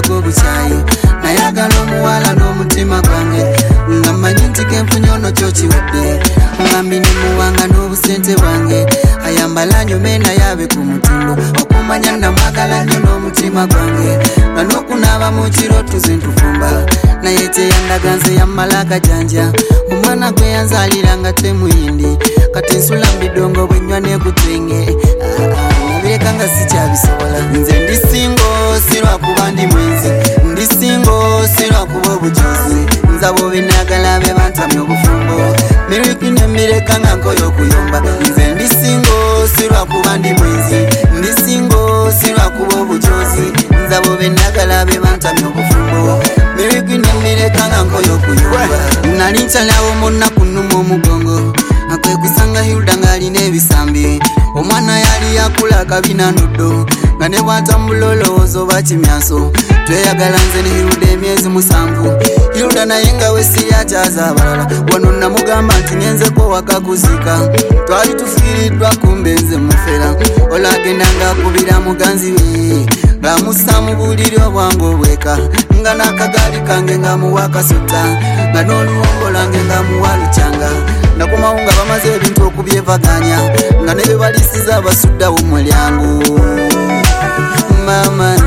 yandako buchayi nayagala omuwala n'omutima gwange nga mmanyi nti kenfunyono kyo kiwedde ngambi nemuwanga n'obusente bwange ayambala nyume naye abe ku mutindo okumanya namwagala nnyo n'omutima gwange nga n'okunaaba mu kiro tuze ntufumba naye teyandaga nze yammala akajanja omwana gwe yanzalira nga temuyindi kati nsula mbidongo bwenywa nekutenge nabireka nga sikyabisobola nze ndi singo sirwakuba ndi mwenzi ndi singo sirwakuba obujuzi nzabo benagala be bantamye obufumbo miriki nemireka nga nkoyo okuyomba nze ndi singo sirwakuba ndi mwenzi ndi singo sirwakuba obujuzi nzabo benagala be bantamye obufumbo miriki nemireka nga nkoyo okuyomba nali nkyalawo munaku nnuma omugongo akwekusanga Hilda ng'alina ebisambi omwana yali yakula akabina nuddo nga ne bwatambula olowooza oba kimyaso tweyagala nze ne Hilda emyezi 7 Hilda naye nga wesiri akyaza abalala wano namugamba nti ngenzeko waka kuzika twali tufiiriddwa kumbe nze mufera olagenda ng'akubira muganzi we ng'amussa mu buliri obwangu obweka nga n'akagaali kange ng'amuwa akasota nga n'oluwongo lwange ng'amuwa lukyanga nakomawo nga bamaze ebintu okubyevaganya nga ne bebalisiza abasuddawo mulyango mama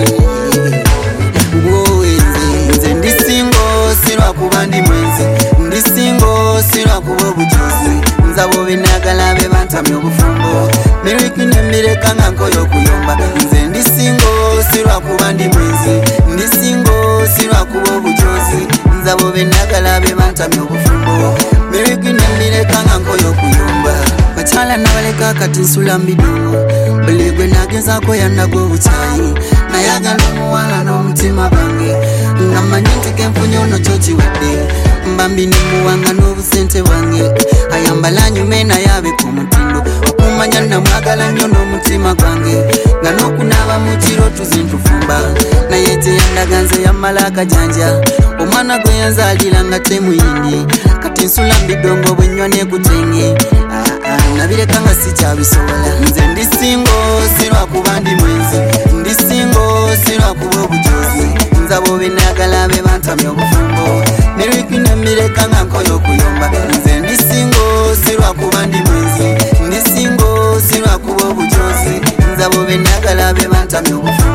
nze ndi singo sirwakuba ndi mwenzi ndi singo sirwakuba obujuzi nzabo benagala be bantamye obufumbo miriki nemireka nga nkoyo okuyomba nze ndi singo sirwakuba ndi mwenzi ndi singo sirwakuba obujuzi nzabo benagala be bantamye obufumbo miriki nemireka nga nkoyo okuyomba bakyala nabaleka kati nsula mbidongo buli gwe nagezaako yannagwa obuchayi nayagala omuwala n'omutima gwange nga mmanyi nti kenfunyono kyo kiwedde mbambi nemuwanga n'obusente bwange ayambala nyume naye abe ku mutindo okumanya namwagala nnyo n'omutima gwange nga n'okunaaba mu kiro tuze ntufumba naye teyandaga nze yammala akajanja omwana gwe yanzalira nga temuyindi kati nsula mbidongo bwenywa nekutenge nabireka nga sikyabisobola nze ndi singo sirwakuba ndi mwenzi ndi singo sirwakuba obujuzi nzabo benagala be bantamye obufumbo miriki nemireka nga nkoyo okuyomba nze ndi singo sirwakuba ndi mwenzi ndi singo sirwakuba obujuzi nzabo benagala be bantamye obufumbo